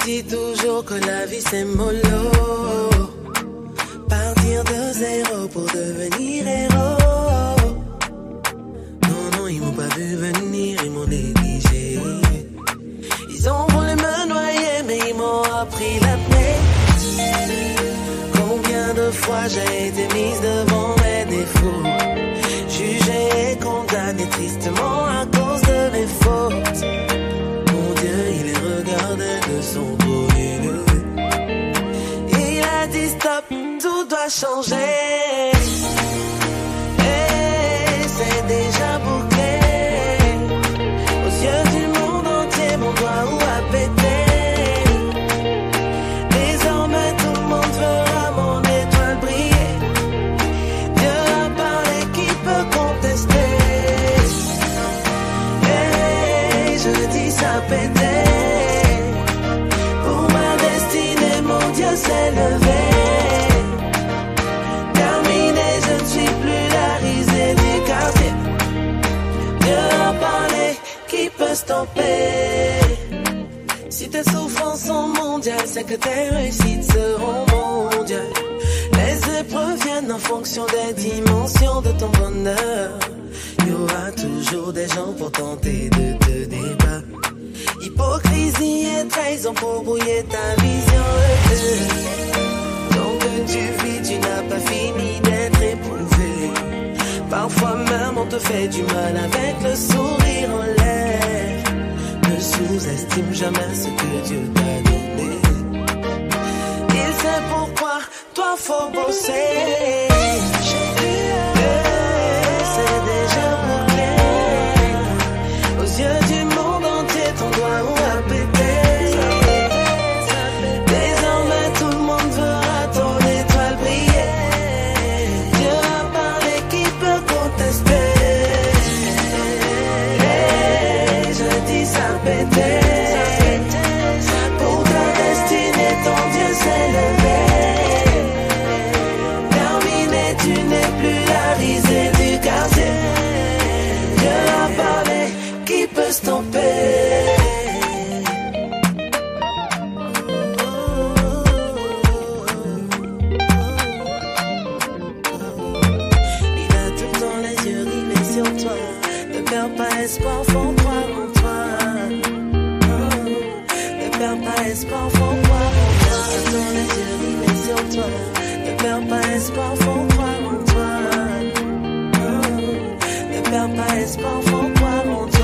dis toujours que la vie c'est mollo. Partir de zéro pour devenir héros. Non, ils m'ont pas vu venir, ils m'ont négligé. Ils ont voulu me noyer, mais ils m'ont appris l'apnée. Combien de fois j'ai été mise devant mes défauts, jugée et condamnée tristement à cause de mes fautes. Mon Dieu, il les regardait de son beau yeux. Il a dit stop, tout doit changer. Et c'est déjà bouclé. Aux yeux du monde entier, mon doigt où a pété. Désormais tout le monde verra mon étoile briller. Dieu a parlé, qui peut contester? Et je dis ça pété. Pour ma destinée, mon Dieu s'est levé. Terminé, je ne suis plus la risée du quartier. Dieu a parlé, qui peut stopper? Si tes souffrances sont mondiales, c'est que tes réussites seront mondiales. Les épreuves viennent en fonction des dimensions de ton bonheur. Il y aura toujours des gens pour tenter de te débattre. Hypocrisie et trahison pour brouiller ta vision. Donc que tu vis, tu n'as pas fini d'être éprouvé. Parfois même on te fait du mal avec le sourire en l'air. Ne sous-estime jamais ce que Dieu t'a donné. Il sait pourquoi, toi faut bosser. C'est déjà bouclé. Aux yeux du monde entier, ton doigt où a pété. Désormais tout le monde verra ton étoile briller. Dieu a parlé, qui peut contester? Et je dis ça pété. Pour ta destinée, ton Dieu s'est levé. Terminé, tu n'es plus la risée du quartier. Dieu a parlé, qui peut stopper? Il a tout dans les yeux rivés sur toi. Ne perds pas espoir, faut croire en toi. Ne perds pas espoir, faut croire en toi. Dans les yeux rivés sur toi. Ne perds pas espoir, faut croire en toi. Ne perds pas espoir, faut croire en toi.